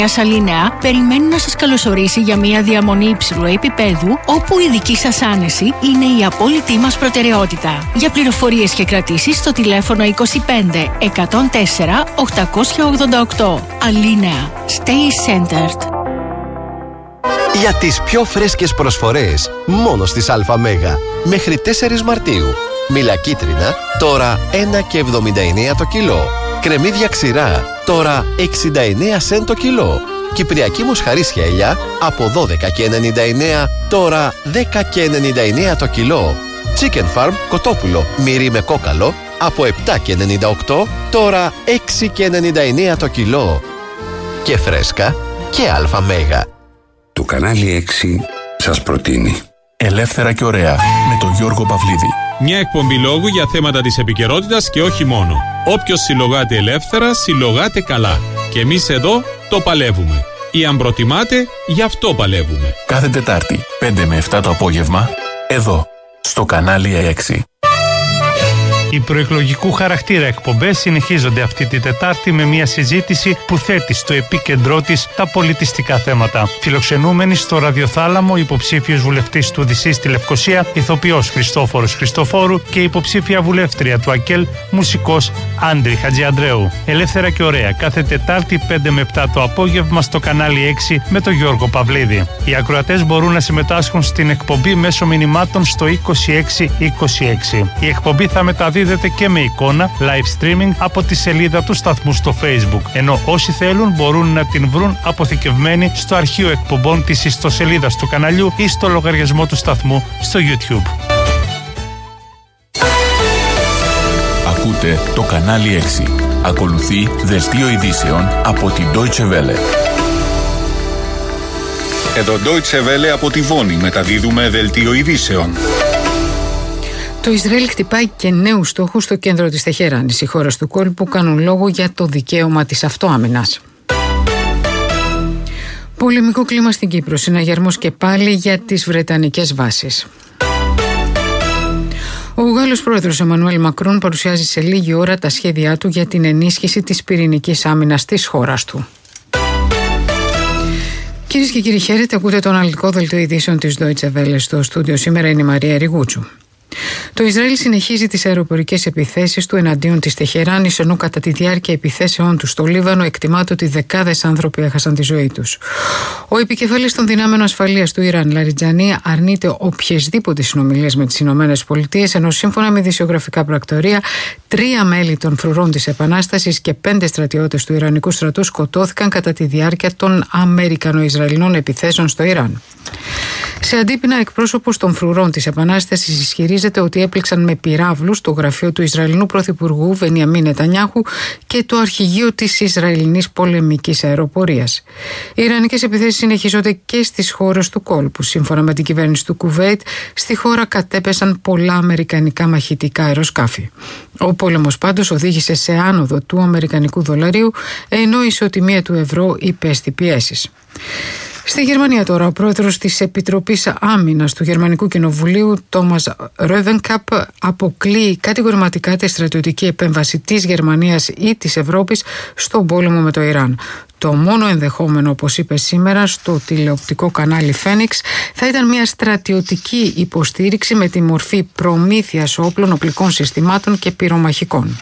Σαλίνεα περιμένει να σας καλωσορίσει για μια διαμονή υψηλού επίπεδου, όπου η δική σας άνεση είναι η απόλυτη μας προτεραιότητα. Για πληροφορίες και κρατήσεις στο τηλέφωνο 25 104 888. Αλίνεα. Stay centered. Για τις πιο φρέσκες προσφορές, μόνο στις ΑΜΕΓΑ. Μέχρι 4 Μαρτίου. Μήλα κίτρινα, τώρα 1,79 το κιλό. Κρεμμύδια ξηρά, τώρα 69 σεντ το κιλό. Κυπριακή μοσχαρίσια ελιά, από 12,99, τώρα 10,99 το κιλό. Chicken Farm κοτόπουλο, μυρί με κόκαλο, από 7,98, τώρα 6,99 το κιλό. Και φρέσκα και ΑΜΕΓΑ. Το κανάλι 6 σας προτείνει Ελεύθερα και ωραία με τον Γιώργο Παυλίδη. Μια εκπομπή λόγου για θέματα της επικαιρότητας και όχι μόνο. Όποιος συλλογάται ελεύθερα, συλλογάται καλά. Και εμείς εδώ το παλεύουμε. Ή αν προτιμάτε, γι' αυτό παλεύουμε. Κάθε Τετάρτη, 5 με 7 το απόγευμα, εδώ, στο κανάλι 6. Οι προεκλογικού χαρακτήρα εκπομπές συνεχίζονται αυτή τη Τετάρτη με μια συζήτηση που θέτει στο επίκεντρό της τα πολιτιστικά θέματα. Φιλοξενούμενοι στο ραδιοθάλαμο υποψήφιος βουλευτής του ΔΣ στη Λευκοσία, ηθοποιός Χριστόφορος Χριστοφόρου και υποψήφια βουλεύτρια του ΑΚΕΛ, μουσικός Άντρη Χατζιαντρέου. Ελεύθερα και ωραία, κάθε Τετάρτη 5 με 7 το απόγευμα στο κανάλι 6 με τον Γιώργο Παυλίδη. Οι ακροατές μπορούν να συμμετάσχουν στην εκπομπή μέσω μηνυμάτων στο 2626. Η εκπομπή θα μεταδίδεται και με εικόνα live streaming από τη σελίδα του σταθμού στο Facebook, ενώ όσοι θέλουν μπορούν να την βρουν αποθηκευμένη στο αρχείο εκπομπών της ιστοσελίδας του καναλιού ή στο λογαριασμό του σταθμού στο YouTube. Ακούτε το κανάλι 6. Ακολουθεί δελτίο ειδήσεων από την Deutsche Welle. Εδώ Deutsche Welle από τη Βόνη μεταδίδουμε δελτίο ειδήσεων. Το Ισραήλ χτυπάει και νέους στόχους στο κέντρο της Τεχεράνης. Οι χώρες του κόλπου κάνουν λόγο για το δικαίωμα της αυτοάμυνας. Πολεμικό κλίμα στην Κύπρο. Συναγερμός και πάλι για τις βρετανικές βάσεις. Ο Γάλλος πρόεδρος Εμμανουέλ Μακρόν παρουσιάζει σε λίγη ώρα τα σχέδιά του για την ενίσχυση της πυρηνικής άμυνας της χώρας του. Κυρίες και κύριοι, χαίρετε. Ακούτε το αναλυτικό δελτίο ειδήσεων της Deutsche Welle. Στο στούντιο σήμερα είναι η Μαρία Ριγούτσου. Το Ισραήλ συνεχίζει τις αεροπορικές επιθέσεις του εναντίον της Τεχεράνης, ενώ κατά τη διάρκεια επιθέσεών του στο Λίβανο εκτιμάται ότι δεκάδες άνθρωποι έχασαν τη ζωή τους. Ο επικεφαλής των δυνάμεων ασφαλείας του Ιράν, Λαριτζανί, αρνείται οποιασδήποτε συνομιλίες με τις ΗΠΑ, ενώ σύμφωνα με ειδησιογραφικά πρακτορία, 3 μέλη των φρουρών της Επανάστασης και 5 στρατιώτες του Ιρανικού στρατού σκοτώθηκαν κατά τη διάρκεια των Αμερικανο-Ισραηλινών επιθέσεων στο Ιράν. Σε αντίπεινα, εκπρόσωπος των φρουρών της Επανάστασης ισχυρίζεται ότι έπληξαν με πυράβλους το γραφείο του Ισραηλινού Πρωθυπουργού Βενιαμίν Νετανιάχου και το αρχηγείο της Ισραηλινής πολεμικής αεροπορίας. Οι ιρανικές επιθέσεις συνεχίζονται και στις χώρες του κόλπου. Σύμφωνα με την κυβέρνηση του Κουβέιτ, στη χώρα κατέπεσαν πολλά αμερικανικά μαχητικά αεροσκάφη. Ο πόλεμος πάντως οδήγησε σε άνοδο του αμερικανικού δολαρίου, ενώ η ισοτιμία του ευρώ υπέστη πιέσεις. Στη Γερμανία τώρα, ο πρόεδρος της Επιτροπής Άμυνας του Γερμανικού Κοινοβουλίου, Τόμας Ρόβενκαπ, αποκλείει κατηγορηματικά τη στρατιωτική επέμβαση της Γερμανίας ή της Ευρώπης στον πόλεμο με το Ιράν. Το μόνο ενδεχόμενο, όπως είπε σήμερα στο τηλεοπτικό κανάλι Φένιξ, θα ήταν μια στρατιωτική υποστήριξη με τη μορφή προμήθειας όπλων, οπλικών συστημάτων και πυρομαχικών.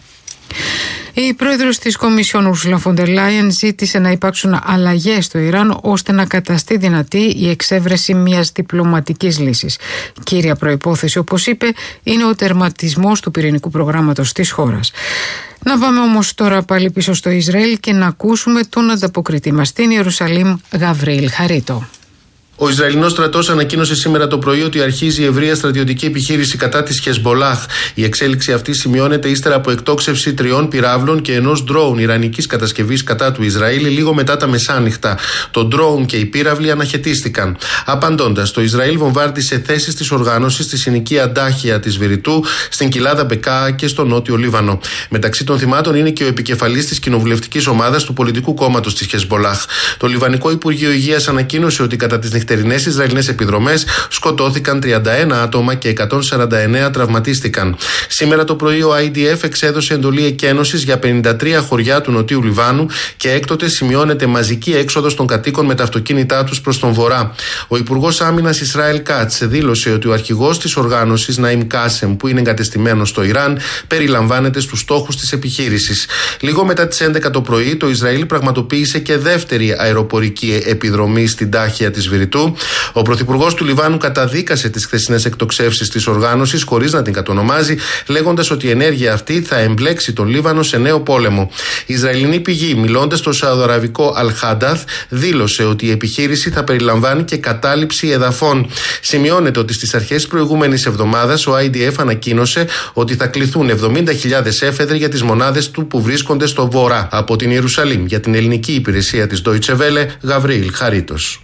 Η πρόεδρος της Κομισιόν Ursula von der Leyen ζήτησε να υπάρξουν αλλαγές στο Ιράν ώστε να καταστεί δυνατή η εξέβρεση μιας διπλωματικής λύσης. Κύρια προϋπόθεση, όπως είπε, είναι ο τερματισμός του πυρηνικού προγράμματος της χώρας. Να πάμε όμως τώρα πάλι πίσω στο Ισραήλ και να ακούσουμε τον ανταποκριτή μας στην Ιερουσαλήμ, Γαβρίλ Χαρίτο. Ο Ισραηλινός στρατός ανακοίνωσε σήμερα το πρωί ότι αρχίζει η ευρεία στρατιωτική επιχείρηση κατά της Χεσμπολάχ. Η εξέλιξη αυτή σημειώνεται ύστερα από εκτόξευση 3 πυράβλων και ενός ντρόουν ιρανικής κατασκευής κατά του Ισραήλ λίγο μετά τα μεσάνυχτα. Το ντρόουν και οι πύραυλοι αναχαιτίστηκαν. Απαντώντας, το Ισραήλ βομβάρδισε θέσεις της οργάνωσης στη συνοικία Ντάχια της Βηρητού, στην κοιλάδα Μπεκά και στο νότιο Λίβανο. Μεταξύ των θυμάτων είναι και ο επικεφαλής της κοινοβουλευτικής ομάδας του πολιτικού κόμματος της Χεσμπολάχ. Το Λιβανικό Υπουργείο Υγείας ανακοίνωσε ότι κατά τις νυχτερινές Ισραηλινές επιδρομές σκοτώθηκαν 31 άτομα και 149 τραυματίστηκαν. Σήμερα το πρωί ο IDF εξέδωσε εντολή εκένωσης για 53 χωριά του Νοτιού Λιβάνου και έκτοτε σημειώνεται μαζική έξοδος των κατοίκων με τα αυτοκίνητά τους προς τον βορρά. Ο Υπουργός Άμυνας Ισραήλ Κάτς δήλωσε ότι ο αρχηγός της οργάνωσης Ναΐμ Κάσεμ, που είναι εγκατεστημένος στο Ιράν, περιλαμβάνεται στους στόχους της επιχείρησης. Λίγο μετά τις 11 το πρωί, το Ισραήλ πραγματοποίησε και δεύτερη αεροπορική επιδρομή στην Τάχια της Βηρητού. Ο πρωθυπουργός του Λιβάνου καταδίκασε τις χθεσινές εκτοξεύσεις της οργάνωσης, χωρίς να την κατονομάζει, λέγοντας ότι η ενέργεια αυτή θα εμπλέξει τον Λίβανο σε νέο πόλεμο. Η Ισραηλινή πηγή, μιλώντας στο σαουδαραβικό Αλ-Χάνταθ, δήλωσε ότι η επιχείρηση θα περιλαμβάνει και κατάληψη εδαφών. Σημειώνεται ότι στις αρχές προηγούμενης εβδομάδας ο IDF ανακοίνωσε ότι θα κληθούν 70.000 έφεδροι για τις μονάδες του που βρίσκονται στο βορρά. Από την Ιερουσαλήμ, για την ελληνική υπηρεσία της Deutsche Welle, Γαβρίλ Χαρίτος.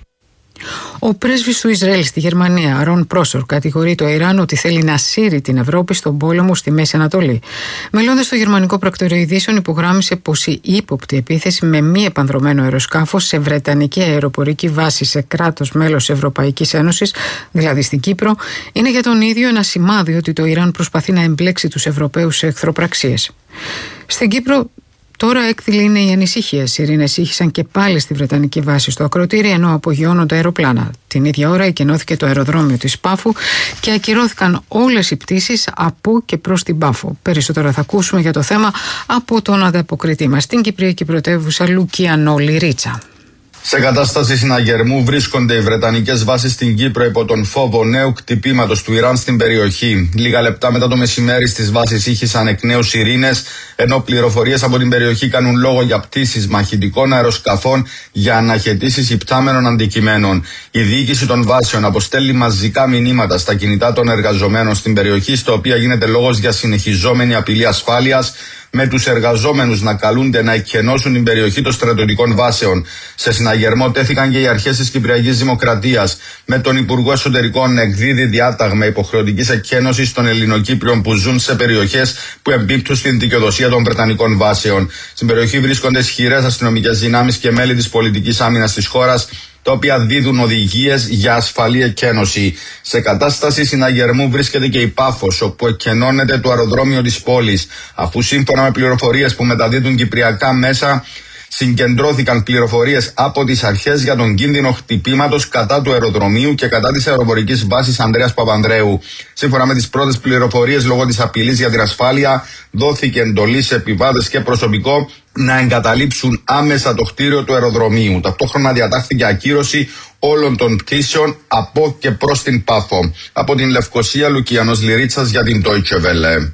Ο πρέσβης του Ισραήλ στη Γερμανία, Αρών Πρόσορ, κατηγορεί το Ιράν ότι θέλει να σύρει την Ευρώπη στον πόλεμο στη Μέση Ανατολή. Μιλώντας στο γερμανικό πρακτορείο ειδήσεων, υπογράμμισε πως η ύποπτη επίθεση με μη επανδρωμένο αεροσκάφος σε βρετανική αεροπορική βάση σε κράτος μέλος Ευρωπαϊκής Ένωσης, δηλαδή στην Κύπρο, είναι για τον ίδιο ένα σημάδι ότι το Ιράν προσπαθεί να εμπλέξει τους Ευρωπαίους σε εχθροπραξίες. Στην Κύπρο, τώρα έκθυλη είναι η ανησυχία. Σιρήνες ήχησαν και πάλι στη βρετανική βάση στο ακροτήρι, ενώ απογειώνονται αεροπλάνα. Την ίδια ώρα εκενώθηκε το αεροδρόμιο της Πάφου και ακυρώθηκαν όλες οι πτήσεις από και προς την Πάφο. Περισσότερα θα ακούσουμε για το θέμα από τον ανταποκριτή μας στην Κυπριακή πρωτεύουσα Λουκιανό Λιρίτσα. Σε κατάσταση συναγερμού βρίσκονται οι βρετανικές βάσεις στην Κύπρο υπό τον φόβο νέου κτυπήματος του Ιράν στην περιοχή. Λίγα λεπτά μετά το μεσημέρι στις βάσεις ήχησαν εκ νέου σιρήνες, ενώ πληροφορίες από την περιοχή κάνουν λόγο για πτήσεις μαχητικών αεροσκαφών για αναχαιτήσεις υπτάμενων αντικειμένων. Η διοίκηση των βάσεων αποστέλει μαζικά μηνύματα στα κινητά των εργαζομένων στην περιοχή, στο οποίο γίνεται λόγος για συνεχιζόμενη απειλή ασφάλειας, με τους εργαζόμενους να καλούνται να εκκενώσουν την περιοχή των στρατιωτικών βάσεων. Σε συναγερμό τέθηκαν και οι αρχές της Κυπριακής Δημοκρατίας, με τον Υπουργό Εσωτερικών να εκδίδει διάταγμα υποχρεωτικής εκκένωσης των Ελληνοκύπριων που ζουν σε περιοχές που εμπίπτουν στην δικαιοδοσία των Βρετανικών βάσεων. Στην περιοχή βρίσκονται ισχυρές αστυνομικές δυνάμεις και μέλη της πολιτικής άμυνας της χώρας, τα οποία δίδουν οδηγίες για ασφαλή εκκένωση. Σε κατάσταση συναγερμού βρίσκεται και η Πάφος, όπου εκκενώνεται το αεροδρόμιο της πόλης, αφού σύμφωνα με πληροφορίες που μεταδίδουν κυπριακά μέσα, συγκεντρώθηκαν πληροφορίες από τις αρχές για τον κίνδυνο χτυπήματος κατά του αεροδρομίου και κατά της αεροπορικής βάσης Ανδρέας Παπανδρέου. Σύμφωνα με τις πρώτες πληροφορίες, λόγω της απειλής για την ασφάλεια, δόθηκε εντολή σε επιβάτες και προσωπικό να εγκαταλείψουν άμεσα το κτίριο του αεροδρομίου. Ταυτόχρονα διατάχθηκε ακύρωση όλων των πτήσεων από και προς την Πάφο. Από την Λευκοσία, Λουκιανός Λιρίτσας για την Deutsche Welle.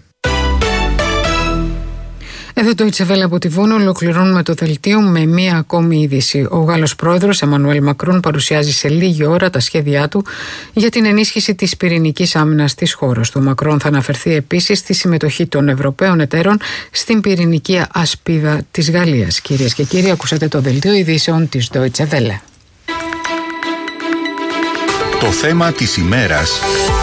Εδώ το Deutsche Welle από τη Βόνο ολοκληρώνουμε το δελτίο με μία ακόμη είδηση. Ο Γάλλος πρόεδρος Εμμανουέλ Μακρόν παρουσιάζει σε λίγη ώρα τα σχέδιά του για την ενίσχυση της πυρηνικής άμυνας της χώρας του. Ο Μακρόν θα αναφερθεί επίσης στη συμμετοχή των Ευρωπαίων εταίρων στην πυρηνική ασπίδα της Γαλλίας. Κυρίες και κύριοι, ακούσατε το δελτίο ειδήσεων της Deutsche Welle. Το θέμα της ημέρας.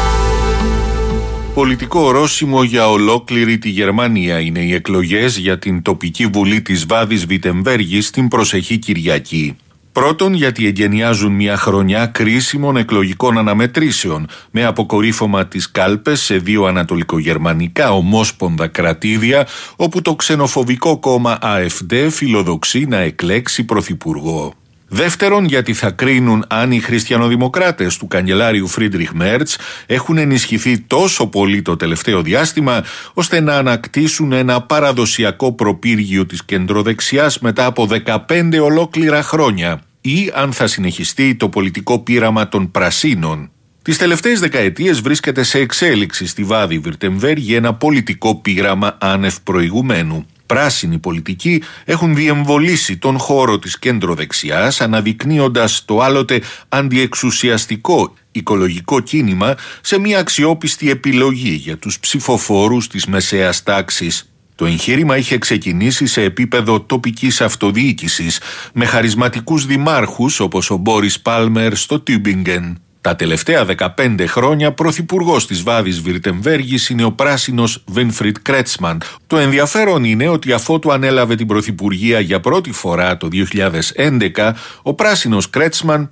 Πολιτικό ορόσημο για ολόκληρη τη Γερμανία είναι οι εκλογές για την τοπική βουλή της Βάδης Βιτεμβέργης στην προσεχή Κυριακή. Πρώτον, γιατί εγκαινιάζουν μια χρονιά κρίσιμων εκλογικών αναμετρήσεων, με αποκορύφωμα τις κάλπες σε 2 ανατολικογερμανικά ομόσπονδα κρατήδια, όπου το ξενοφοβικό κόμμα AfD φιλοδοξεί να εκλέξει πρωθυπουργό. Δεύτερον, γιατί θα κρίνουν αν οι χριστιανοδημοκράτες του καγκελάριου Φρίντριχ Μέρτς έχουν ενισχυθεί τόσο πολύ το τελευταίο διάστημα, ώστε να ανακτήσουν ένα παραδοσιακό προπύργιο της κεντροδεξιάς μετά από 15 ολόκληρα χρόνια, ή αν θα συνεχιστεί το πολιτικό πείραμα των Πρασίνων. Τις τελευταίες δεκαετίες βρίσκεται σε εξέλιξη στη Βάδη Βιρτεμβέργη ένα πολιτικό πείραμα άνευ προηγουμένου. Πράσινοι πολιτικοί έχουν διεμβολήσει τον χώρο της κέντρο-δεξιάς, αναδεικνύοντας το άλλοτε αντιεξουσιαστικό οικολογικό κίνημα σε μια αξιόπιστη επιλογή για τους ψηφοφόρους της μεσαίας τάξης. Το εγχείρημα είχε ξεκινήσει σε επίπεδο τοπικής αυτοδιοίκησης, με χαρισματικούς δημάρχους όπως ο Μπόρις Πάλμερ στο Τιούμπιγκεν. Τα τελευταία 15 χρόνια πρωθυπουργός της Βάδης Βιρτεμβέργης είναι ο πράσινος Βίνφριντ Κρέτσμαν. Το ενδιαφέρον είναι ότι αφότου ανέλαβε την πρωθυπουργία για πρώτη φορά το 2011, ο πράσινος Κρέτσμαν